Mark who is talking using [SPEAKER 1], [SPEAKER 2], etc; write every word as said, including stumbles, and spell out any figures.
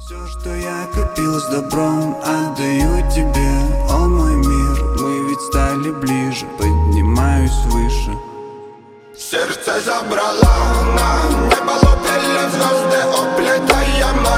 [SPEAKER 1] Все, что я копил с добром, отдаю тебе, о мой мир. Мы ведь стали ближе, поднимаюсь выше.
[SPEAKER 2] Сердце забрала, на небо лупили звезды, уплетая